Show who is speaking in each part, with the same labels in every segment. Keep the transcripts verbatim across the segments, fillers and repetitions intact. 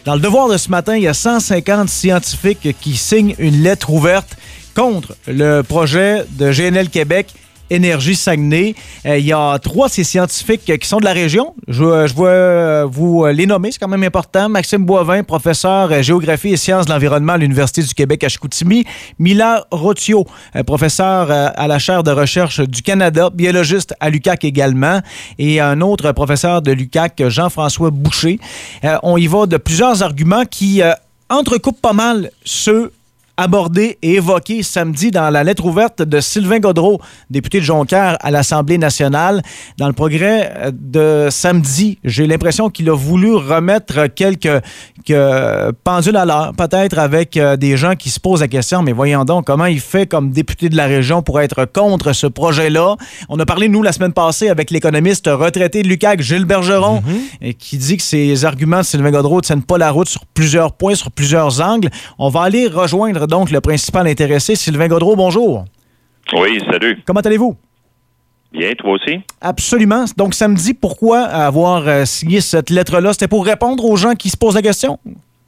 Speaker 1: Dans le Devoir de ce matin, il y a cent cinquante scientifiques qui signent une lettre ouverte contre le projet de G N L Québec Énergie Saguenay. Euh, il y a trois de ces scientifiques qui sont de la région. Je, je vais vous les nommer, c'est quand même important. Maxime Boivin, professeur euh, géographie et sciences de l'environnement à l'Université du Québec à Chicoutimi. Mila Rotio, euh, professeur euh, à la chaire de recherche du Canada, biologiste à l'U Q A C également. Et un autre professeur de l'U Q A C, Jean-François Boucher. Euh, on y va de plusieurs arguments qui euh, entrecoupent pas mal ceux abordé et évoqué samedi dans la lettre ouverte de Sylvain Gaudreault, député de Jonquière à l'Assemblée nationale. Dans le progrès de samedi, j'ai l'impression qu'il a voulu remettre quelques, quelques pendules à l'heure, peut-être avec des gens qui se posent la question, mais voyons donc, comment il fait comme député de la région pour être contre ce projet-là? On a parlé, nous, la semaine passée, avec l'économiste retraité de l'U Q A C, Gilles Bergeron, mm-hmm. qui dit que ces arguments de Sylvain Gaudreault ne tiennent pas la route sur plusieurs points, sur plusieurs angles. On va aller rejoindre donc le principal intéressé, Sylvain Gaudreault. Bonjour.
Speaker 2: Oui, salut.
Speaker 1: Comment allez-vous?
Speaker 2: Bien, toi aussi?
Speaker 1: Absolument. Donc, samedi, pourquoi avoir euh, signé cette lettre-là? C'était pour répondre aux gens qui se posent la question?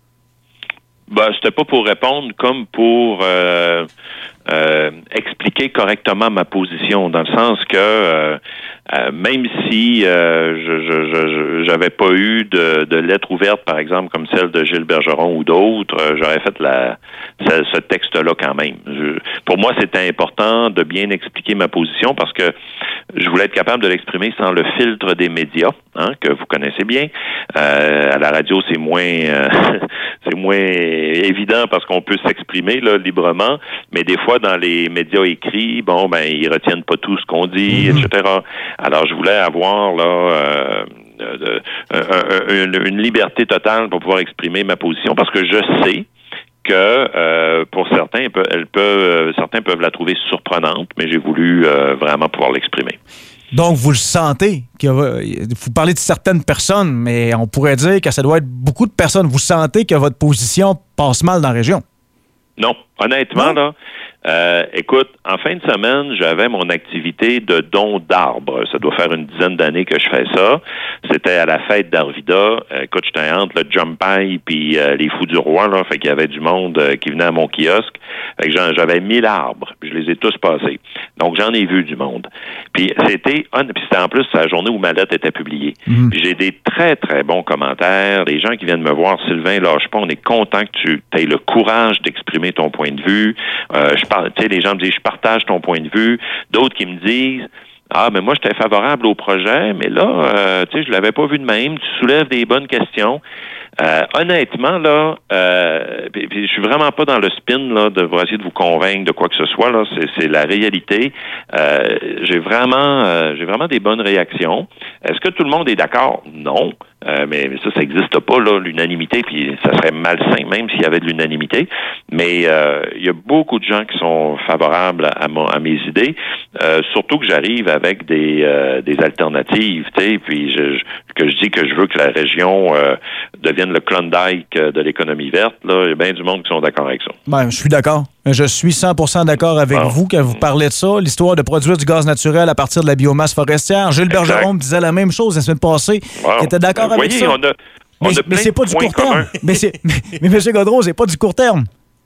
Speaker 2: Ben, c'était pas pour répondre, comme pour euh, euh, expliquer correctement ma position, dans le sens que euh, euh, même si euh, je, je, je j'avais pas eu de, de lettre ouverte, par exemple, comme celle de Gilles Bergeron ou d'autres, euh, j'aurais fait la ce, ce texte-là quand même. Je, pour moi, c'était important de bien expliquer ma position parce que je voulais être capable de l'exprimer sans le filtre des médias, hein, que vous connaissez bien. Euh, à la radio, c'est moins euh, c'est moins évident parce qu'on peut s'exprimer là librement, mais des fois dans les médias écrits, bon ben ils retiennent pas tout ce qu'on dit, mm-hmm. et cetera. Alors je voulais avoir là euh, de, euh, une, une liberté totale pour pouvoir exprimer ma position parce que je sais que euh, pour certains, elle peut, elle peut, euh, certains peuvent la trouver surprenante, mais j'ai voulu euh, vraiment pouvoir l'exprimer.
Speaker 1: Donc, vous le sentez, que vous parlez de certaines personnes, mais on pourrait dire que ça doit être beaucoup de personnes. Vous sentez que votre position passe mal dans la région?
Speaker 2: Non, honnêtement, non? là, euh, écoute, en fin de semaine, j'avais mon activité de don d'arbres. Ça doit faire une dizaine d'années que je fais ça. C'était à la fête d'Arvida. Euh, écoute, j'étais entre le Jumpai puis euh, les Fous du Roi, là. Fait qu'il y avait du monde euh, qui venait à mon kiosque. Fait que j'avais mille arbres, puis je les ai tous passés. Donc, j'en ai vu du monde. Puis c'était, puis c'était en plus la journée où ma lettre était publiée. Mmh. Puis j'ai des très, très bons commentaires. Les gens qui viennent me voir, Sylvain, lâche pas, on est content que tu aies le courage d'exprimer ton point de vue. Euh, je parle, tu sais, les gens me disent, je partage ton point de vue. D'autres qui me disent, ah, mais moi, j'étais favorable au projet, mais là, euh, tu sais, je l'avais pas vu de même. Tu soulèves des bonnes questions. Euh, honnêtement, là, euh, puis, puis je suis vraiment pas dans le spin là de essayer de vous convaincre de quoi que ce soit. Là, c'est, c'est la réalité. Euh, j'ai vraiment, euh, j'ai vraiment des bonnes réactions. Est-ce que tout le monde est d'accord? Non. Euh, mais, mais ça, ça n'existe pas, là, l'unanimité, puis ça serait malsain même s'il y avait de l'unanimité. Mais euh, il y a beaucoup de gens qui sont favorables à, à, mon, à mes idées, euh, surtout que j'arrive avec des, euh, des alternatives, tu sais, puis je, je, que je dis que je veux que la région euh, devienne le Klondike de l'économie verte, là, il y a bien du monde qui sont d'accord avec ça.
Speaker 1: Ben, je suis d'accord. Je suis cent pour cent d'accord avec bon. vous quand vous parlez de ça. L'histoire de produire du gaz naturel à partir de la biomasse forestière. Gilles exact. Bergeron me disait la même chose la semaine passée. Wow. Il était d'accord ben, avec
Speaker 2: voyez,
Speaker 1: ça.
Speaker 2: On a, on
Speaker 1: mais
Speaker 2: a
Speaker 1: mais c'est pas du court
Speaker 2: communs.
Speaker 1: terme. mais, c'est, mais, mais M. Gaudreault, c'est pas du court terme.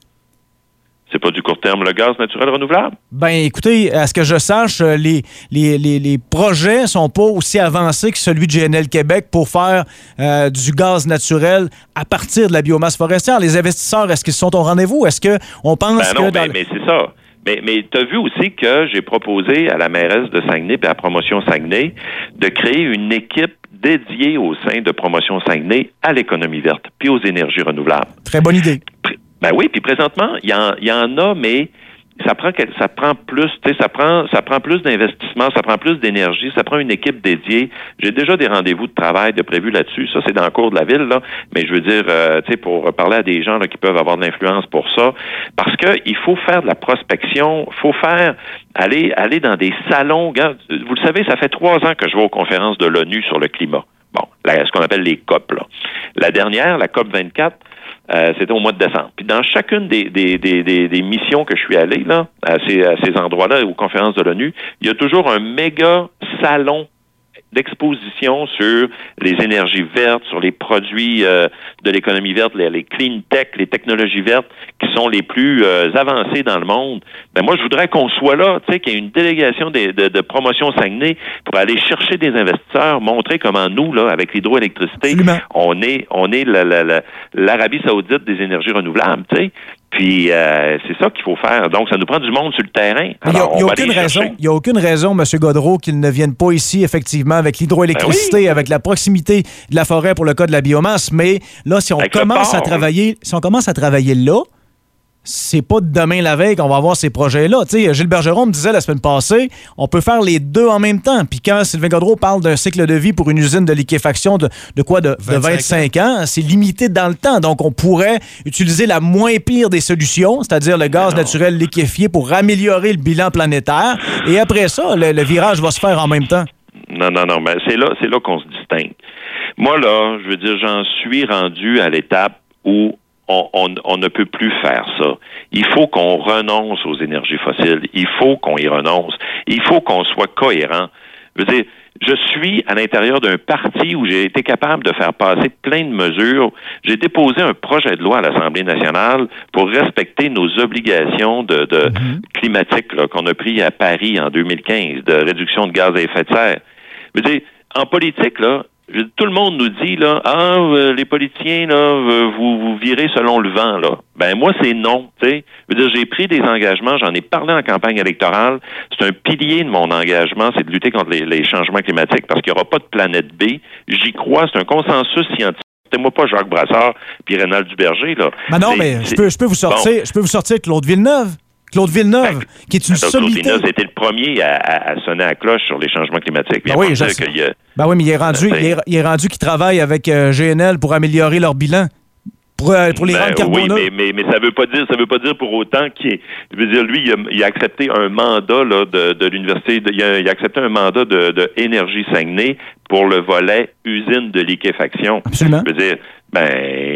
Speaker 2: C'est pas du court terme, le gaz naturel renouvelable?
Speaker 1: Ben, écoutez, à ce que je sache, les, les, les, les projets sont pas aussi avancés que celui de G N L Québec pour faire euh, du gaz naturel à partir de la biomasse forestière. Les investisseurs, est-ce qu'ils sont au rendez-vous? Est-ce qu'on pense
Speaker 2: ben non,
Speaker 1: que...
Speaker 2: Ben, mais c'est ça. Mais, mais tu as vu aussi que j'ai proposé à la mairesse de Saguenay et à Promotion Saguenay de créer une équipe dédiée au sein de Promotion Saguenay à l'économie verte puis aux énergies renouvelables.
Speaker 1: Très bonne idée.
Speaker 2: Ben oui, puis présentement, il y en, y en a, mais ça prend ça prend plus, tu sais, ça prend ça prend plus d'investissement, ça prend plus d'énergie, ça prend une équipe dédiée. J'ai déjà des rendez-vous de travail de prévus là-dessus. Ça, c'est dans le cours de la ville, là. Mais je veux dire, euh, tu sais, pour parler à des gens là, qui peuvent avoir de l'influence pour ça, parce que il faut faire de la prospection, faut faire aller aller dans des salons. Regarde, vous le savez, ça fait trois ans que je vais aux conférences de l'ONU sur le climat. Bon, là, ce qu'on appelle les COP, là. La dernière, la COP vingt-quatre. Euh, c'était au mois de décembre. Puis dans chacune des, des, des, des, des missions que je suis allé, là, à ces, à ces endroits-là, aux conférences de l'ONU, il y a toujours un méga salon d'exposition sur les énergies vertes, sur les produits euh, de l'économie verte, les, les clean tech, les technologies vertes qui sont les plus euh, avancées dans le monde. Ben moi, je voudrais qu'on soit là, tu sais, qu'il y ait une délégation de, de, de promotion Saguenay pour aller chercher des investisseurs, montrer comment nous, là, avec l'hydroélectricité,
Speaker 1: Absolument.
Speaker 2: on est, on est la, la, la, l'Arabie Saoudite des énergies renouvelables, tu sais. Puis euh, c'est ça qu'il faut faire. Donc, ça nous prend du monde sur le terrain.
Speaker 1: Il n'y a, y a aucune raison, il y a aucune raison, M. Godreau, qu'ils ne viennent pas ici, effectivement, avec l'hydroélectricité, ben oui. avec la proximité de la forêt pour le cas de la biomasse. Mais là, si on avec commence à travailler, si on commence à travailler là, c'est pas demain la veille qu'on va avoir ces projets-là. Tu sais, Gilles Bergeron me disait la semaine passée, on peut faire les deux en même temps. Puis quand Sylvain Godreau parle d'un cycle de vie pour une usine de liquéfaction de, de quoi? De, de vingt-cinq ans, c'est limité dans le temps. Donc, on pourrait utiliser la moins pire des solutions, c'est-à-dire le gaz naturel liquéfié pour améliorer le bilan planétaire. Et après ça, le, le virage va se faire en même temps.
Speaker 2: Non, non, non. Mais c'est là, c'est là qu'on se distingue. Moi, là, je veux dire, j'en suis rendu à l'étape où On, on, on ne peut plus faire ça. Il faut qu'on renonce aux énergies fossiles. Il faut qu'on y renonce. Il faut qu'on soit cohérent. Je veux dire, je suis à l'intérieur d'un parti où j'ai été capable de faire passer plein de mesures. J'ai déposé un projet de loi à l'Assemblée nationale pour respecter nos obligations de, de mm-hmm. climatiques là, qu'on a pris à Paris en deux mille quinze, de réduction de gaz à effet de serre. Je veux dire, en politique, là, tout le monde nous dit, là, ah, euh, les politiciens, là, vous, vous virez selon le vent, là. Ben, moi, c'est non, tu sais. Je veux dire, j'ai pris des engagements, j'en ai parlé en campagne électorale. C'est un pilier de mon engagement, c'est de lutter contre les, les changements climatiques parce qu'il n'y aura pas de planète B. J'y crois, c'est un consensus scientifique. Moi pas Jacques Brassard puis Rénal Duberger, là.
Speaker 1: Ben non, c'est, mais je peux, je peux vous sortir, bon. je peux vous sortir Claude Villeneuve. Claude Villeneuve, ben, qui est une
Speaker 2: Claude
Speaker 1: sommité.
Speaker 2: Claude Villeneuve, c'était le premier à, à, à sonner à la cloche sur les changements climatiques.
Speaker 1: Ben oui, je sais.
Speaker 2: qu'il y a...
Speaker 1: ben oui, mais il est rendu, il est, il est rendu qu'il travaille avec euh, G N L pour améliorer leur bilan. Pour, euh, pour les
Speaker 2: ben,
Speaker 1: rendre carboneux.
Speaker 2: Oui, mais, mais, mais ça veut pas dire, ça veut pas dire pour autant qu'il est, je veux dire, lui, il a, il a accepté un mandat là, de, de l'université, de, il, a, il a accepté un mandat de, de Énergie Saguenay pour le volet usine de liquéfaction.
Speaker 1: Absolument.
Speaker 2: Je veux dire, ben,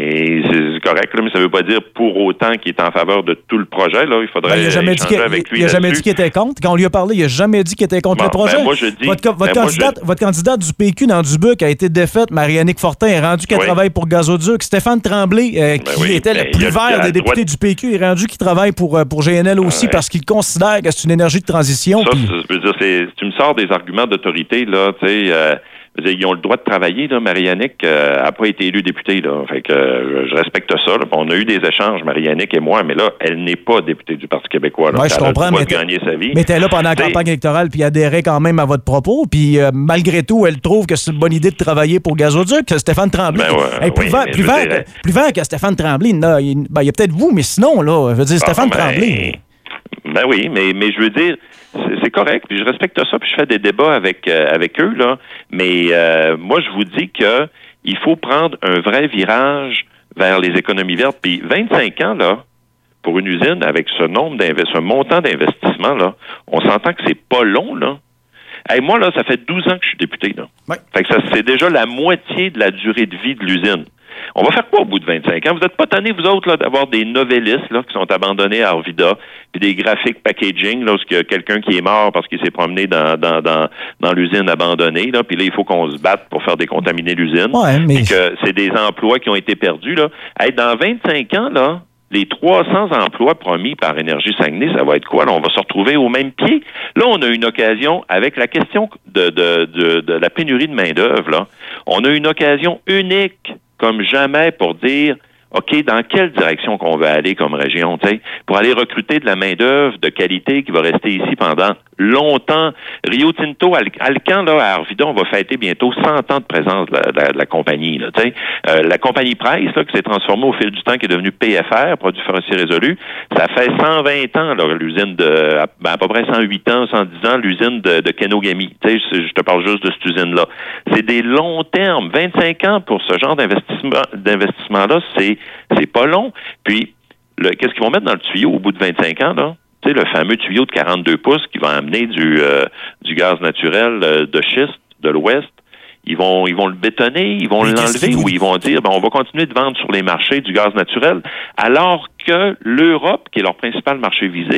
Speaker 2: c'est correct, là, mais ça veut pas dire pour autant qu'il est en faveur de tout le projet. Là. Il faudrait ben, il a jamais dit qu'il, avec lui
Speaker 1: Il n'a jamais dit qu'il était contre. Quand on lui a parlé, il n'a jamais dit qu'il était contre bon, le projet.
Speaker 2: Ben, moi, je dis,
Speaker 1: votre, votre,
Speaker 2: ben,
Speaker 1: candidate,
Speaker 2: moi, je...
Speaker 1: votre candidate du P Q dans Dubuc a été défaite. Marie-Annick Fortin est rendue qu'elle oui. travaille pour Gazoduc. Stéphane Tremblay, euh, qui ben oui, était ben, le plus vert des députés du P Q, est rendu qu'il travaille pour, pour G N L aussi ouais. parce qu'il considère que c'est une énergie de transition.
Speaker 2: Ça,
Speaker 1: puis...
Speaker 2: je veux dire, c'est, tu me sors des arguments d'autorité, là, tu sais... Euh, ils ont le droit de travailler, là. Marie-Annick n'a euh, pas été élue députée, là. Fait que euh, je respecte ça. Là. On a eu des échanges, Marie-Annick et moi, mais là, elle n'est pas députée du Parti québécois. Là.
Speaker 1: Ouais, je comprends, mais
Speaker 2: de gagner sa vie.
Speaker 1: Mais t'es là pendant la campagne électorale, puis adhérait quand même à votre propos, puis euh, malgré tout, elle trouve que c'est une bonne idée de travailler pour Gazoduc, que Stéphane Tremblay. Ben ouais, hey, plus, oui, vert, plus, vert dirais... que, plus vert que Stéphane Tremblay, il, a, il, ben, il y a peut-être vous, mais sinon, là, je veux dire, Stéphane ah, ben, Tremblay.
Speaker 2: Ben oui, mais, mais je veux dire, c'est, c'est correct, puis je respecte ça, puis je fais des débats avec euh, avec eux, là. Mais euh, moi, je vous dis que il faut prendre un vrai virage vers les économies vertes. Puis vingt-cinq ans, là, pour une usine, avec ce nombre d'invest- ce montant d'investissement, là, on s'entend que c'est pas long, là. Hey, moi, là, ça fait douze ans que je suis député, là. Ouais. Fait que ça, c'est déjà la moitié de la durée de vie de l'usine. On va faire quoi au bout de vingt-cinq ans? Vous n'êtes pas tannés, vous autres, là, d'avoir des novellistes là, qui sont abandonnés à Arvida, puis des graphiques packaging, là, où il y a quelqu'un qui est mort parce qu'il s'est promené dans, dans, dans, dans l'usine abandonnée, là, puis là, il faut qu'on se batte pour faire décontaminer l'usine.
Speaker 1: Ouais, mais...
Speaker 2: Puis que c'est des emplois qui ont été perdus, là. Hey, dans vingt-cinq ans, là, les trois cents emplois promis par Énergie Saguenay, ça va être quoi? Là, on va se retrouver au même pied. Là, on a une occasion, avec la question de, de, de, de la pénurie de main-d'œuvre, là, on a une occasion unique comme jamais pour dire, OK, dans quelle direction qu'on va aller comme région, tu sais, pour aller recruter de la main-d'œuvre de qualité qui va rester ici pendant longtemps. Rio Tinto, Al- Alcan, là, à Arvida, on va fêter bientôt cent ans de présence de la, de la, de la compagnie, là, tu sais. Euh, la compagnie Price, là, qui s'est transformée au fil du temps, qui est devenue P F R, Produits Forestiers Résolus, ça fait cent vingt ans, là, l'usine de, ben, à peu près cent huit ans, cent dix ans, l'usine de, de Kenogami. Tu sais, je, je te parle juste de cette usine-là. C'est des longs termes. vingt-cinq ans pour ce genre d'investissement, d'investissement-là, c'est c'est pas long. Puis, le, qu'est-ce qu'ils vont mettre dans le tuyau au bout de vingt-cinq ans, là? Tu sais, le fameux tuyau de quarante-deux pouces qui va amener du, euh, du gaz naturel euh, de schiste de l'Ouest. Ils vont, ils vont le bétonner, ils vont Mais l'enlever ou ils vont dire, ben, on va continuer de vendre sur les marchés du gaz naturel, alors que l'Europe, qui est leur principal marché visé,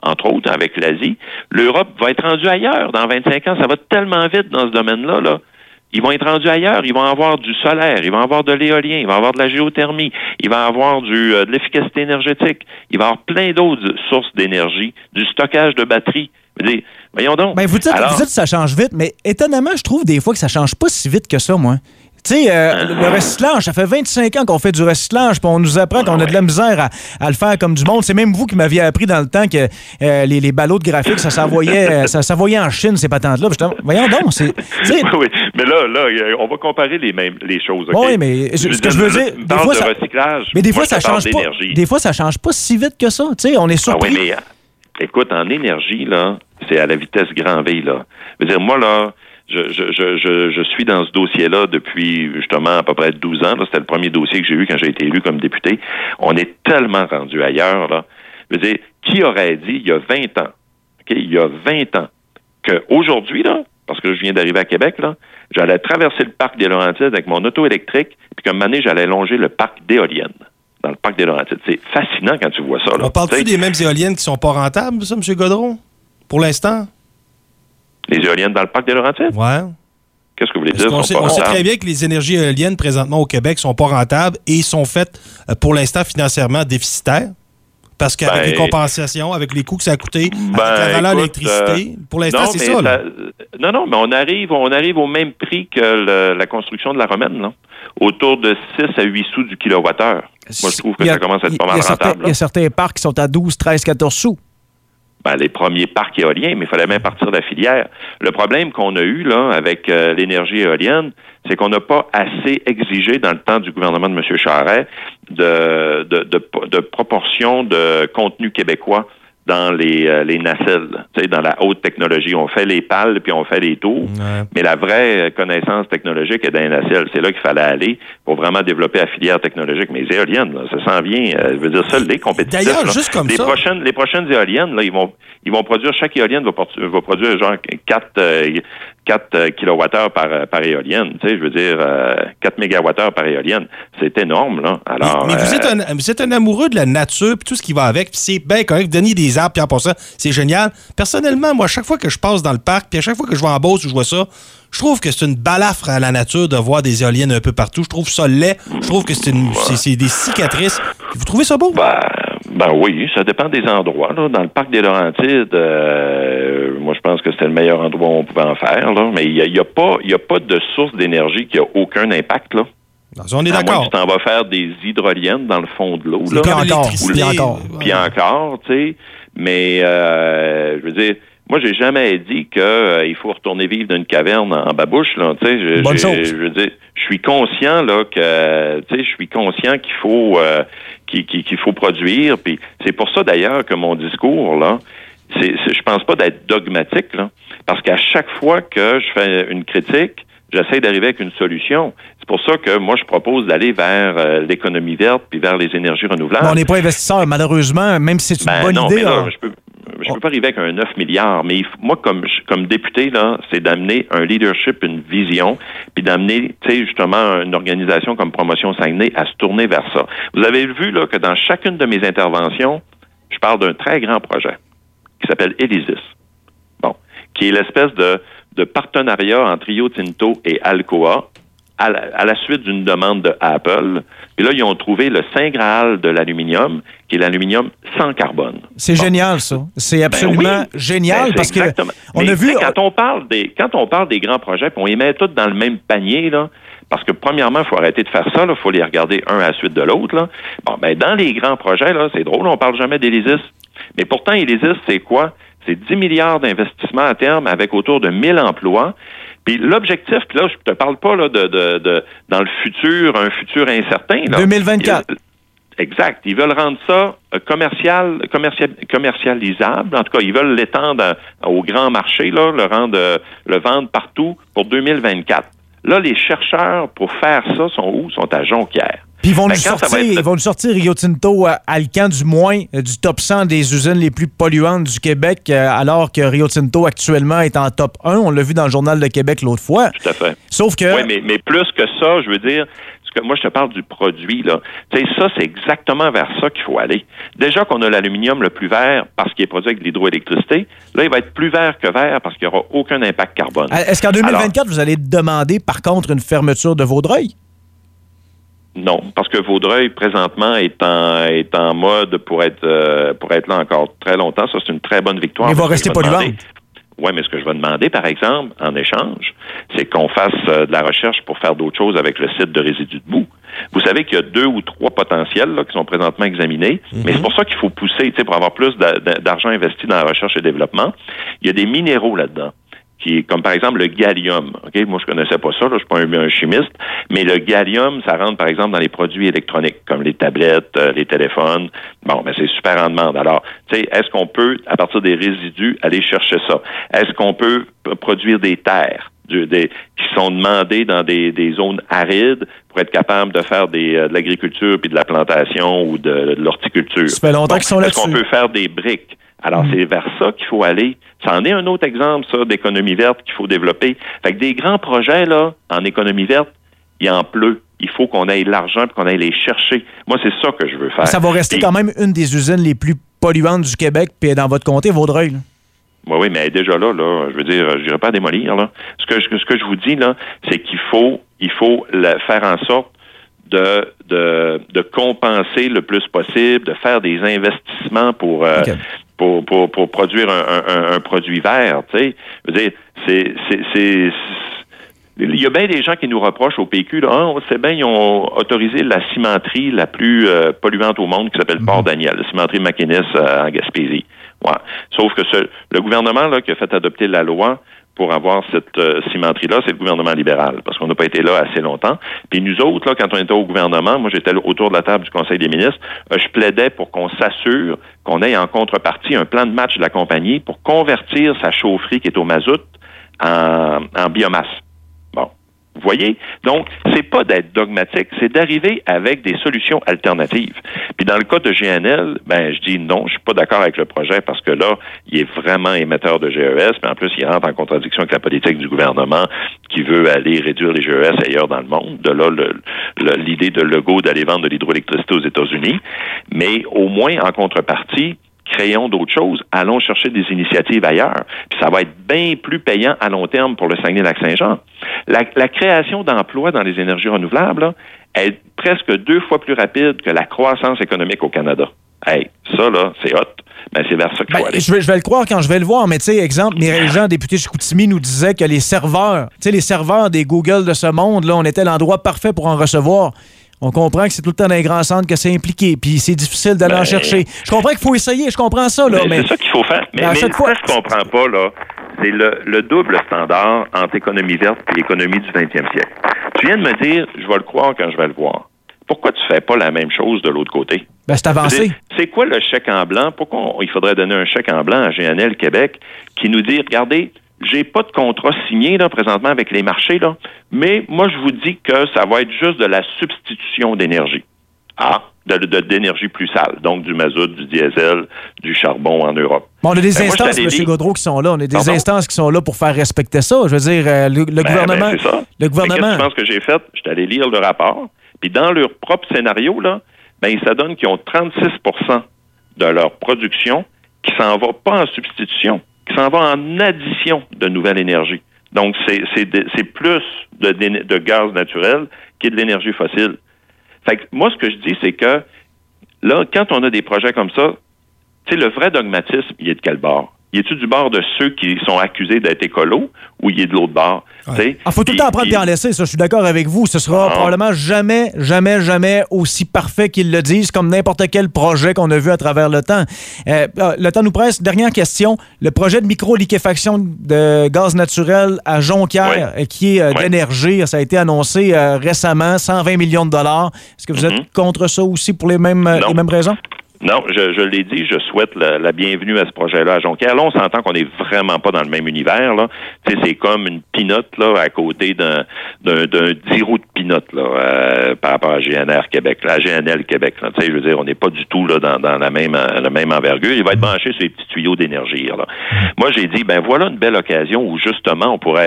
Speaker 2: entre autres avec l'Asie, l'Europe va être rendue ailleurs dans vingt-cinq ans. Ça va tellement vite dans ce domaine-là, là. Ils vont être rendus ailleurs. Ils vont avoir du solaire, ils vont avoir de l'éolien, ils vont avoir de la géothermie, ils vont avoir du, euh, de l'efficacité énergétique, il va y avoir plein d'autres sources d'énergie, du stockage de batteries. Dire, voyons donc.
Speaker 1: Ben vous dites,
Speaker 2: Alors,
Speaker 1: vous dites que ça change vite, mais étonnamment, je trouve des fois que ça change pas si vite que ça, moi. Tu sais, euh, le recyclage, ça fait vingt-cinq ans qu'on fait du recyclage, puis on nous apprend qu'on a de la misère à, à le faire comme du monde. C'est même vous qui m'aviez appris dans le temps que euh, les, les ballots de graphique, ça s'envoyait ça s'envoyait en Chine, ces patentes-là. Voyons donc, c'est...
Speaker 2: Oui, mais là, là, on va comparer les mêmes les choses. Okay?
Speaker 1: Oui, mais ce que je veux dire... Des fois,
Speaker 2: de
Speaker 1: ça,
Speaker 2: recyclage,
Speaker 1: mais des fois,
Speaker 2: moi,
Speaker 1: ça change pas.
Speaker 2: d'énergie.
Speaker 1: Des fois, ça change pas si vite que ça. Tu sais, on est surpris.
Speaker 2: Ah oui, mais écoute, en énergie, là, c'est à la vitesse grand V, là. Je veux dire, moi, là... Je, je, je, je suis dans ce dossier-là depuis, justement, à peu près douze ans. Là. C'était le premier dossier que j'ai eu quand j'ai été élu comme député. On est tellement rendu ailleurs, là. Je veux dire, qui aurait dit, il y a vingt ans, okay, il y a vingt ans, qu'aujourd'hui, là, parce que je viens d'arriver à Québec, là, j'allais traverser le parc des Laurentides avec mon auto électrique, puis comme année, j'allais longer le parc d'éoliennes dans le parc des Laurentides. C'est fascinant quand tu vois ça, là.
Speaker 3: On parle-tu des mêmes éoliennes qui sont pas rentables, ça, M. Gaudreau, pour l'instant?
Speaker 2: Les éoliennes dans le parc des Laurentides?
Speaker 3: Ouais.
Speaker 2: Qu'est-ce que vous voulez dire?
Speaker 3: On, sait, on sait très bien que les énergies éoliennes présentement au Québec sont pas rentables et sont faites pour l'instant financièrement déficitaires. Parce qu'avec ben, les compensations, avec les coûts que ça a coûté,
Speaker 2: ben,
Speaker 3: avec la valeur de l'électricité, euh, pour l'instant, c'est ça. Là.
Speaker 2: ça non, non, mais on arrive, on arrive au même prix que le, la construction de la Romaine, là. Autour de six à huit sous du kilowattheure. Moi, je trouve que a, ça commence à être pas mal rentable.
Speaker 1: Il y a certains parcs qui sont à douze, treize, quatorze sous.
Speaker 2: Ben, les premiers parcs éoliens, mais il fallait même partir de la filière. Le problème qu'on a eu là avec euh, l'énergie éolienne, c'est qu'on n'a pas assez exigé dans le temps du gouvernement de M. Charest de, de, de, de proportion de contenu québécois dans les, euh, les nacelles, tu sais, dans la haute technologie. On fait les pales puis on fait les tours, ouais. Mais la vraie connaissance technologique est dans les nacelles. C'est là qu'il fallait aller pour vraiment développer la filière technologique. Mais les éoliennes, là, ça s'en vient, euh, je veux dire, ça, les compétitifs.
Speaker 3: D'ailleurs,
Speaker 2: là,
Speaker 3: juste comme
Speaker 2: les
Speaker 3: ça.
Speaker 2: Prochaines, les prochaines éoliennes, là, ils vont, ils vont produire, chaque éolienne va, va produire genre quatre, euh, quatre kilowattheures par, par éolienne. Tu sais, je veux dire, euh, quatre mégawattheures par éolienne. C'est énorme, là. Alors,
Speaker 3: mais, mais vous,
Speaker 2: euh,
Speaker 3: êtes un, vous êtes un amoureux de la nature puis tout ce qui va avec, puis c'est bien correct. Vous donniez des arbres, puis en passant, c'est génial. Personnellement, moi, à chaque fois que je passe dans le parc, puis à chaque fois que je vais en Beauce où je vois ça, je trouve que c'est une balafre à la nature de voir des éoliennes un peu partout. Je trouve ça laid. Je trouve que c'est, une, c'est, c'est des cicatrices. Vous trouvez ça beau?
Speaker 2: Ben, ben oui, ça dépend des endroits. Là. Dans le parc des Laurentides, euh, moi, je pense que c'était le meilleur endroit où on pouvait en faire. Là. Mais il n'y a, y a, pas, y a pas de source d'énergie qui a aucun impact, là.
Speaker 3: Non, on est
Speaker 2: à
Speaker 3: d'accord.
Speaker 2: Moins que tu t'en vas faire des hydroliennes dans le fond de l'eau.
Speaker 3: Là.
Speaker 1: Puis encore,
Speaker 3: puis
Speaker 1: encore.
Speaker 2: Puis encore, tu sais. Mais, euh, je veux dire, moi, j'ai jamais dit qu'il euh, faut retourner vivre dans une caverne en babouche, là, tu sais. Je,
Speaker 1: Bonne
Speaker 2: je,
Speaker 1: chose.
Speaker 2: je veux dire, je suis conscient, là, que, tu sais, je suis conscient qu'il faut, euh, qu'il, qu'il, qu'il faut produire. Puis c'est pour ça, d'ailleurs, que mon discours, là, c'est, c'est, je pense pas d'être dogmatique, là. Parce qu'à chaque fois que je fais une critique, j'essaie d'arriver avec une solution. C'est pour ça que moi, je propose d'aller vers euh, l'économie verte puis vers les énergies renouvelables.
Speaker 1: Bon, on n'est pas investisseur, malheureusement, même si c'est une
Speaker 2: ben
Speaker 1: bonne
Speaker 2: non,
Speaker 1: idée.
Speaker 2: Mais là,
Speaker 1: hein.
Speaker 2: je peux, je peux pas arriver avec un neuf milliards, mais il faut, moi, comme, comme député, là, c'est d'amener un leadership, une vision, puis d'amener, tu sais, justement, une organisation comme Promotion Saguenay à se tourner vers ça. Vous avez vu, là, que dans chacune de mes interventions, je parle d'un très grand projet qui s'appelle Elysis. Bon, qui est l'espèce de de partenariat entre Rio Tinto et Alcoa à la, à la suite d'une demande de Apple. Puis là, ils ont trouvé le saint graal de l'aluminium, qui est l'aluminium sans carbone.
Speaker 1: C'est bon. Génial, ça. C'est absolument ben oui. génial ben, parce exactement. que on
Speaker 2: Mais
Speaker 1: a vu...
Speaker 2: Quand on parle des quand on parle des grands projets, puis on les met tous dans le même panier, là, parce que premièrement, il faut arrêter de faire ça, il faut les regarder un à la suite de l'autre. Là. Bon, ben dans les grands projets, là, c'est drôle, on parle jamais d'Elysis. Mais pourtant, Elysis, c'est quoi? C'est dix milliards d'investissements à terme avec autour de mille emplois. Puis l'objectif, puis là, je te parle pas là, de, de, de dans le futur, un futur incertain. Là.
Speaker 1: deux mille vingt-quatre.
Speaker 2: Ils, exact. Ils veulent rendre ça commercial, commercial, commercialisable. En tout cas, ils veulent l'étendre à, au grand marché, là, le rendre, le vendre partout pour deux mille vingt-quatre. Là, les chercheurs pour faire ça sont où? Sont à Jonquière.
Speaker 1: Puis ils vont, nous sortir, être... ils vont nous sortir Rio Tinto à Alcan, du moins, du top cent des usines les plus polluantes du Québec, alors que Rio Tinto, actuellement, est en top un. On l'a vu dans le Journal de Québec l'autre fois.
Speaker 2: Tout à fait.
Speaker 1: Sauf que...
Speaker 2: Oui, mais, mais plus que ça, je veux dire, ce que moi, je te parle du produit, là. Tu sais, ça, c'est exactement vers ça qu'il faut aller. Déjà qu'on a l'aluminium le plus vert parce qu'il est produit avec de l'hydroélectricité, là, il va être plus vert que vert parce qu'il n'y aura aucun impact carbone.
Speaker 1: Est-ce qu'en deux mille vingt-quatre, Alors, vous allez demander, par contre, une fermeture de Vaudreuil?
Speaker 2: Non, parce que Vaudreuil, présentement, est en, est en mode pour être, euh, pour être là encore très longtemps. Ça, c'est une très bonne victoire.
Speaker 1: Mais il va rester polluant.
Speaker 2: Oui, mais ce que je vais demander, par exemple, en échange, c'est qu'on fasse euh, de la recherche pour faire d'autres choses avec le site de résidus de boue. Vous savez qu'il y a deux ou trois potentiels là, qui sont présentement examinés, mm-hmm. mais c'est pour ça qu'il faut pousser, tu sais, pour avoir plus d'a- d'argent investi dans la recherche et développement. Il y a des minéraux là-dedans. Qui, comme par exemple le gallium. Okay? Moi, je connaissais pas ça, là, je suis pas un, un chimiste, mais le gallium, ça rentre par exemple dans les produits électroniques, comme les tablettes, euh, les téléphones. Bon, ben c'est super en demande. Alors, tu sais, est-ce qu'on peut, à partir des résidus, aller chercher ça? Est-ce qu'on peut p- produire des terres du, des, qui sont demandées dans des, des zones arides pour être capable de faire des, euh, de l'agriculture puis de la plantation ou de, de l'horticulture? Ça
Speaker 1: fait longtemps
Speaker 2: bon,
Speaker 1: qu'ils sont là-dessus.
Speaker 2: Est-ce qu'on peut faire des briques? Alors, mmh. c'est vers ça qu'il faut aller. Ça en est un autre exemple, ça, d'économie verte qu'il faut développer. Fait que des grands projets, là, en économie verte, il en pleut. Il faut qu'on ait l'argent et qu'on aille les chercher. Moi, c'est ça que je veux faire.
Speaker 1: Ça va rester et... quand même une des usines les plus polluantes du Québec, puis dans votre comté, Vaudreuil. Là.
Speaker 2: Oui, oui, mais déjà là, là, je veux dire, je n'irai pas démolir, là. Ce que, ce que je vous dis, là, c'est qu'il faut, il faut le, faire en sorte de, de, de compenser le plus possible, de faire des investissements pour... Euh, okay. Pour, pour, pour produire un, un, un produit vert, tu sais. Je veux dire, c'est, c'est, c'est, c'est... Il y a bien des gens qui nous reprochent au P Q, là, ah, on sait bien, ils ont autorisé la cimenterie la plus euh, polluante au monde qui s'appelle mm-hmm. Port-Daniel, la cimenterie McInnes euh, en Gaspésie. Ouais. Sauf que ce, le gouvernement là, qui a fait adopter la loi pour avoir cette euh, cimenterie-là, c'est le gouvernement libéral, parce qu'on n'a pas été là assez longtemps. Puis nous autres, là, quand on était au gouvernement, moi j'étais autour de la table du Conseil des ministres, euh, je plaidais pour qu'on s'assure qu'on ait en contrepartie un plan de match de la compagnie pour convertir sa chaufferie qui est au mazout en, en biomasse. Bon. Vous voyez? Donc, c'est pas d'être dogmatique, c'est d'arriver avec des solutions alternatives. Puis dans le cas de G N L, ben je dis non, je suis pas d'accord avec le projet parce que là, il est vraiment émetteur de G E S, mais en plus, il rentre en contradiction avec la politique du gouvernement qui veut aller réduire les G E S ailleurs dans le monde. De là, le, le, l'idée de Legault d'aller vendre de l'hydroélectricité aux États-Unis. Mais au moins, en contrepartie, créons d'autres choses, allons chercher des initiatives ailleurs. Puis ça va être bien plus payant à long terme pour le Saguenay-Lac-Saint-Jean. La, la création d'emplois dans les énergies renouvelables là, est presque deux fois plus rapide que la croissance économique au Canada. Hey, ça, là, c'est hot. Ben, c'est vers ça qu'il faut
Speaker 1: ben,
Speaker 2: aller.
Speaker 1: Je vais, je vais le croire quand je vais le voir, mais tu sais, exemple, Mireille Jean, député de Chicoutimi, nous disait que les serveurs, tu sais, les serveurs des Google de ce monde, là, on était l'endroit parfait pour en recevoir. On comprend que c'est tout le temps dans les grands centres que c'est impliqué, puis c'est difficile d'aller ben, en chercher. Je comprends qu'il faut essayer, je comprends ça, là.
Speaker 2: Mais,
Speaker 1: mais
Speaker 2: c'est ça qu'il faut faire. Mais, mais
Speaker 1: chaque fois...
Speaker 2: ça, je comprends pas, là, c'est le, le double standard entre économie verte et économie du vingtième siècle. Tu viens de me dire, je vais le croire quand je vais le voir. Pourquoi tu fais pas la même chose de l'autre côté?
Speaker 1: Ben, c'est avancé.
Speaker 2: C'est, c'est quoi le chèque en blanc? Pourquoi on, il faudrait donner un chèque en blanc à G N L Québec qui nous dit, regardez, j'ai pas de contrat signé là présentement avec les marchés, là, mais moi, je vous dis que ça va être juste de la substitution d'énergie. Ah, de, de, d'énergie plus sale, donc du mazout, du diesel, du charbon en Europe.
Speaker 1: Bon, on a des ben, instances,
Speaker 2: moi,
Speaker 1: M. Gaudreau, qui sont là. On a des
Speaker 2: Pardon? instances
Speaker 1: qui sont là pour faire respecter ça. Je veux dire, euh, le, le
Speaker 2: ben,
Speaker 1: gouvernement...
Speaker 2: Ben, c'est ça.
Speaker 1: Le gouvernement...
Speaker 2: Qu'est-ce que tu penses que j'ai fait? Je suis allé lire le rapport, puis dans leur propre scénario, là, ben, ça donne qu'ils ont trente-six pour cent de leur production qui s'en va pas en substitution, qui s'en va en addition de nouvelle énergie. Donc, c'est, c'est, de, c'est plus de, de gaz naturel qui est de l'énergie fossile. Fait que moi, ce que je dis, c'est que là, quand on a des projets comme ça, tu sais, le vrai dogmatisme, il est de quel bord? Il est-tu du bord de ceux qui sont accusés d'être écolos ou il est de l'autre bord? Il
Speaker 1: ouais. ah, faut tout le temps apprendre et en laisser, ça, je suis d'accord avec vous. Ce sera ah. probablement jamais, jamais, jamais aussi parfait qu'ils le disent, comme n'importe quel projet qu'on a vu à travers le temps. Euh, le temps nous presse. Dernière question. Le projet de micro-liquéfaction de gaz naturel à Jonquière, oui. qui est euh, oui. d'Énergie, ça a été annoncé euh, récemment, cent vingt millions de dollars. Est-ce que vous mm-hmm. êtes contre ça aussi pour les mêmes, euh, les mêmes raisons?
Speaker 2: Non, je, je l'ai dit, je souhaite la, la bienvenue à ce projet-là à Jonquière. Là, on s'entend qu'on n'est vraiment pas dans le même univers, là. Tu sais, c'est comme une pinotte, là, à côté d'un, d'un, d'un dix roues de pinotte, là, euh, par rapport à G N R Québec, la G N L Québec, là. Tu sais, je veux dire, on n'est pas du tout, là, dans, dans la même, la même envergure. Il va être branché sur les petits tuyaux d'énergie, là. Moi, j'ai dit, ben, voilà une belle occasion où, justement, on pourrait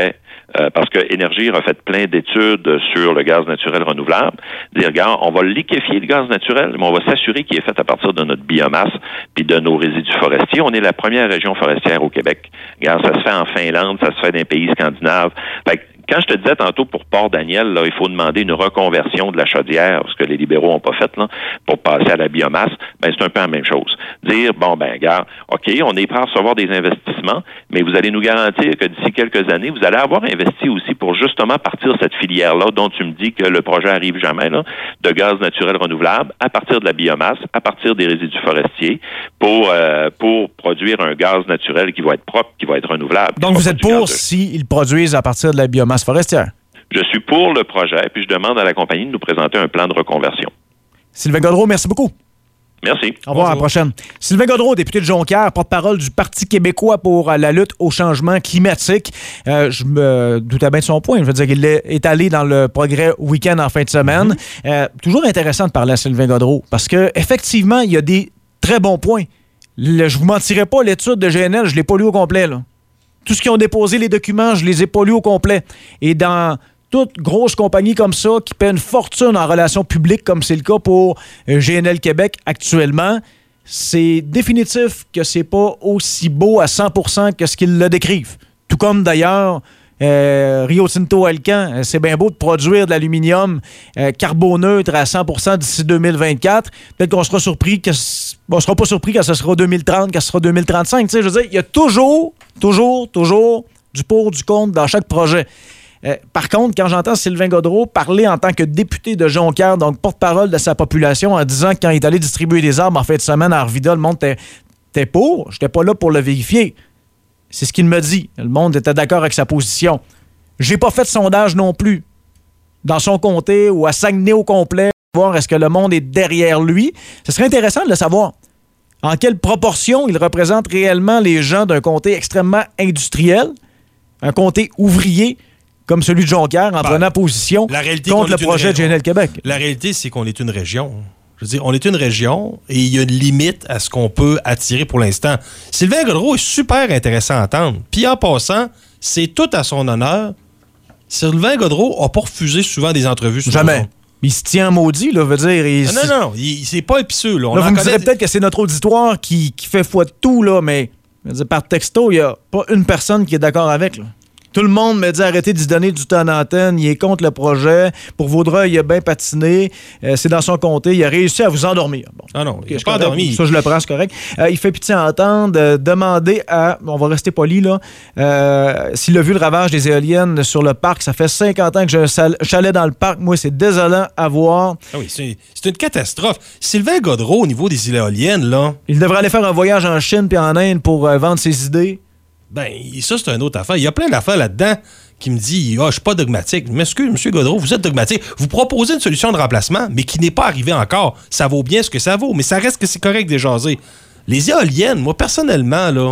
Speaker 2: euh, parce que Énergir a fait plein d'études sur le gaz naturel renouvelable. Dire, regarde, on va liquéfier le gaz naturel, mais on va s'assurer qu'il est fait à partir de notre biomasse puis de nos résidus forestiers. On est la première région forestière au Québec. Regarde, ça se fait en Finlande, ça se fait dans les pays scandinaves. Fait que, quand je te disais tantôt pour Port-Daniel, là, il faut demander une reconversion de la chaudière, ce que les libéraux n'ont pas fait, là, pour passer à la biomasse, ben, c'est un peu la même chose. Dire, bon, ben, regarde, OK, on est prêt à recevoir des investissements, mais vous allez nous garantir que d'ici quelques années, vous allez avoir investi aussi pour justement partir cette filière-là dont tu me dis que le projet arrive jamais, là, de gaz naturel renouvelable à partir de la biomasse, à partir des résidus forestiers, pour, euh, pour produire un gaz naturel qui va être propre, qui va être renouvelable.
Speaker 1: Donc, vous êtes pour s'ils produisent à partir de la biomasse forestière?
Speaker 2: Je suis pour le projet, puis je demande à la compagnie de nous présenter un plan de reconversion.
Speaker 1: Sylvain Gaudreault, merci beaucoup.
Speaker 2: Merci.
Speaker 1: Au revoir, à la prochaine. Sylvain Gaudreault, député de Jonquière, porte-parole du Parti québécois pour la lutte au changement climatique. Euh, je me doutais bien de son point. Je veux dire qu'il est allé dans le Progrès Week-end en fin de semaine. Mm-hmm. Euh, toujours intéressant de parler à Sylvain Gaudreault parce qu'effectivement, il y a des très bons points. Le, je vous mentirais pas, l'étude de G N L, je ne l'ai pas lu au complet, là. Tout ce qui ont déposé les documents, je les ai pas lus au complet. Et dans toute grosse compagnie comme ça, qui paie une fortune en relations publiques, comme c'est le cas pour G N L Québec actuellement, c'est définitif que c'est pas aussi beau à cent pour cent que ce qu'ils le décrivent. Tout comme d'ailleurs, euh, Rio Tinto Alcan, c'est bien beau de produire de l'aluminium euh, carboneutre à cent pour cent d'ici deux mille vingt-quatre. Peut-être qu'on sera surpris que bon, on sera pas surpris quand ce sera deux mille trente, quand ce sera deux mille trente-cinq. Tu sais, je veux dire, il y a toujours, toujours, toujours du pour, du contre dans chaque projet. Euh, par contre, quand j'entends Sylvain Gaudreault parler en tant que député de Jonquière, donc porte-parole de sa population, en disant que quand il est allé distribuer des arbres en fin de semaine à Arvida, le monde était, était pour. J'étais pas là pour le vérifier. C'est ce qu'il me dit. Le monde était d'accord avec sa position. J'ai pas fait de sondage non plus dans son comté ou à Saguenay au complet pour voir est-ce que le monde est derrière lui. Ce serait intéressant de le savoir. En quelle proportion il représente réellement les gens d'un comté extrêmement industriel, un comté ouvrier, comme celui de Jonquière, en ben, prenant position contre le projet de G N L Québec.
Speaker 3: La réalité, c'est qu'on est une région. Je veux dire, on est une région et il y a une limite à ce qu'on peut attirer pour l'instant. Sylvain Gaudreault est super intéressant à entendre. Puis en passant, c'est tout à son honneur. Sylvain Gaudreault n'a pas refusé souvent des entrevues.
Speaker 1: Jamais. Il se tient maudit, là, veut dire. Il...
Speaker 3: Non, non, non, il, c'est pas épiceux. Là. On
Speaker 1: là, vous me direz
Speaker 3: des...
Speaker 1: peut-être que c'est notre auditoire qui, qui fait foi de tout, là, mais je veux dire, par texto, il n'y a pas une personne qui est d'accord avec, là. Tout le monde me dit arrêtez d'y donner du temps d'antenne. Il est contre le projet. Pour Vaudreuil, il a bien patiné. Euh, c'est dans son comté. Il a réussi à vous endormir. Bon.
Speaker 3: Ah non,
Speaker 1: okay,
Speaker 3: il n'a pas endormi.
Speaker 1: Ça, je le prends, c'est correct. Euh, il fait pitié à entendre. Euh, demander à... On va rester poli, là. Euh, s'il a vu le ravage des éoliennes sur le parc, ça fait cinquante ans que j'ai un chalet dans le parc. Moi, c'est désolant à voir.
Speaker 3: Ah oui, c'est, c'est une catastrophe. Sylvain Gaudreault, au niveau des éoliennes, là...
Speaker 1: Il devrait aller faire un voyage en Chine puis en Inde pour euh, vendre ses idées.
Speaker 3: Ben, ça, c'est une autre affaire. Il y a plein d'affaires là-dedans qui me disent « Ah, je suis pas dogmatique. » Mais excusez, M. Gaudreault, vous êtes dogmatique. Vous proposez une solution de remplacement, mais qui n'est pas arrivée encore. Ça vaut bien ce que ça vaut, mais ça reste que c'est correct de jaser. Les éoliennes, moi, personnellement, là,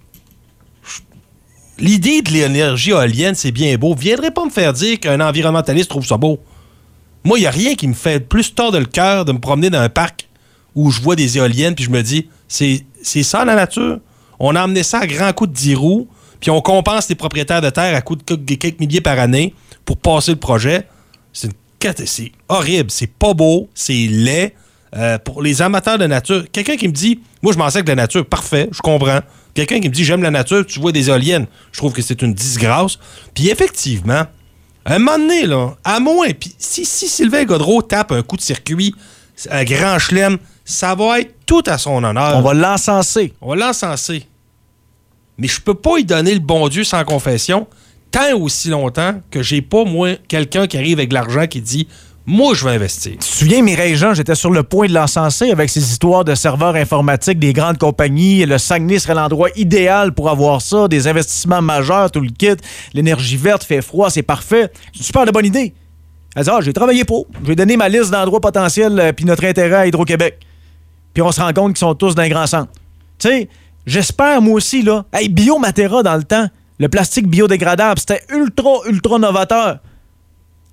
Speaker 3: je... l'idée de l'énergie éolienne, c'est bien beau. Vous viendrez pas me faire dire qu'un environnementaliste trouve ça beau. Moi, il n'y a rien qui me fait plus tordre le cœur de me promener dans un parc où je vois des éoliennes puis je me dis « C'est c'est ça la nature? » On a emmené ça à grands coups de dix roues, puis on compense les propriétaires de terre à coups de quelques milliers par année pour passer le projet. C'est, une... c'est horrible, c'est pas beau, c'est laid. Euh, pour les amateurs de nature, quelqu'un qui me dit « Moi, je m'en sers de la nature. » Parfait, je comprends. Quelqu'un qui me dit « J'aime la nature, tu vois des éoliennes. » Je trouve que c'est une disgrâce. Puis effectivement, à un moment donné, là, à moins, puis si, si Sylvain Gaudreault tape un coup de circuit, un grand chelem, ça va être tout à son honneur.
Speaker 1: On va l'encenser.
Speaker 3: On va l'encenser. Mais je peux pas y donner le bon Dieu sans confession tant aussi longtemps que j'ai pas, moi, quelqu'un qui arrive avec de l'argent qui dit « Moi, je vais investir. »
Speaker 1: Tu te souviens, Mireille Jean, j'étais sur le point de l'encenser avec ces histoires de serveurs informatiques des grandes compagnies. Le Saguenay serait l'endroit idéal pour avoir ça. Des investissements majeurs, tout le kit. L'énergie verte, fait froid, c'est parfait. C'est une super de bonne idée. Elle dit « Ah, j'ai travaillé pour. J'ai donné ma liste d'endroits potentiels euh, puis notre intérêt à Hydro-Québec. » Puis on se rend compte qu'ils sont tous d'un grand centre. Tu sais, j'espère, moi aussi, là. Hey, Biomatera, dans le temps, le plastique biodégradable, c'était ultra, ultra novateur.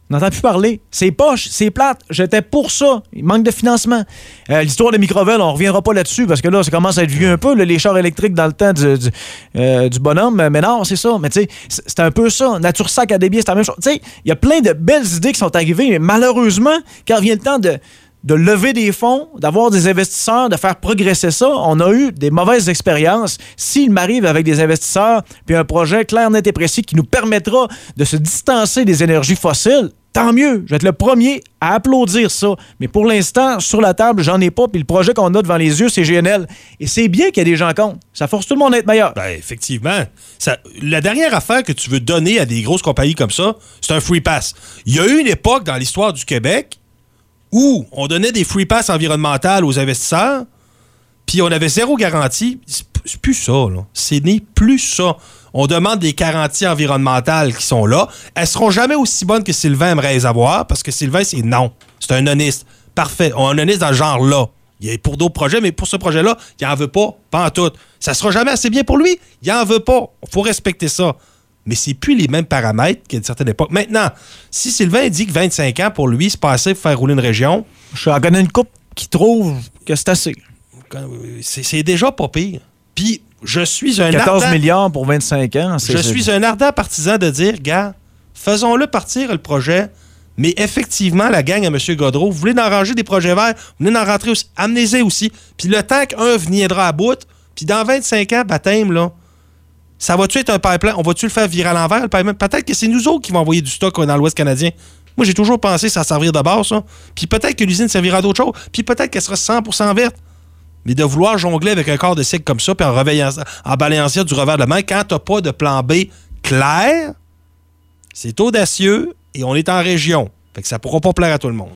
Speaker 1: On n'entend plus parler. C'est poche, c'est plate. J'étais pour ça. Il manque de financement. Euh, l'histoire de Microville, on ne reviendra pas là-dessus parce que là, ça commence à être vieux un peu, là, les chars électriques dans le temps du, du, euh, du bonhomme. Mais non, c'est ça. Mais tu sais, c'est un peu ça. Natursac à Desbiens, c'est la même chose. Tu sais, il y a plein de belles idées qui sont arrivées, mais malheureusement, quand vient le temps de, de lever des fonds, d'avoir des investisseurs, de faire progresser ça, on a eu des mauvaises expériences. S'il m'arrive avec des investisseurs puis un projet clair, net et précis qui nous permettra de se distancer des énergies fossiles, tant mieux. Je vais être le premier à applaudir ça. Mais pour l'instant, sur la table, j'en ai pas. Puis le projet qu'on a devant les yeux, c'est G N L. Et c'est bien qu'il y ait des gens contre. Ça force tout le monde à être meilleur.
Speaker 3: Ben, effectivement. Ça, la dernière affaire que tu veux donner à des grosses compagnies comme ça, c'est un free pass. Il y a eu une époque dans l'histoire du Québec où on donnait des free pass environnementales aux investisseurs, puis on avait zéro garantie. C'est plus ça, là. C'est n'est plus ça. On demande des garanties environnementales qui sont là. Elles seront jamais aussi bonnes que Sylvain aimerait les avoir, parce que Sylvain, c'est non. C'est un oniste. Parfait. On a un oniste dans le genre-là. Il y a pour d'autres projets, mais pour ce projet-là, il n'en veut pas, pas en tout. Ça sera jamais assez bien pour lui. Il n'en veut pas. Il faut respecter ça. Mais c'est plus les mêmes paramètres qu'à une certaine époque. Maintenant, si Sylvain dit que vingt-cinq ans, pour lui, c'est pas assez pour faire rouler une région...
Speaker 1: Je en connais une couple qui trouve que c'est assez.
Speaker 3: C'est, c'est déjà pas pire. Puis, je suis un
Speaker 1: quatorze
Speaker 3: ardent...
Speaker 1: milliards pour vingt-cinq ans.
Speaker 3: C'est, je c'est... suis un ardent partisan de dire, gars, faisons-le partir, le projet, mais effectivement, la gang à M. Gaudreault, vous voulez en ranger des projets verts, vous voulez en rentrer aussi, amenez-les aussi. Puis le temps qu'un viendra à bout, puis dans vingt-cinq ans, baptême, là, ça va-tu être un pipeline? On va-tu le faire virer à l'envers, le pipeline? Peut-être que c'est nous autres qui vont envoyer du stock dans l'Ouest canadien. Moi, j'ai toujours pensé que ça va servir de base, ça. Puis peut-être que l'usine servira à d'autres choses. Puis peut-être qu'elle sera cent pour cent verte. Mais de vouloir jongler avec un corps de cycle comme ça, puis en, en balayant du revers de la main, quand t'as pas de plan B clair, c'est audacieux et on est en région. Fait que ça pourra pas plaire à tout le monde.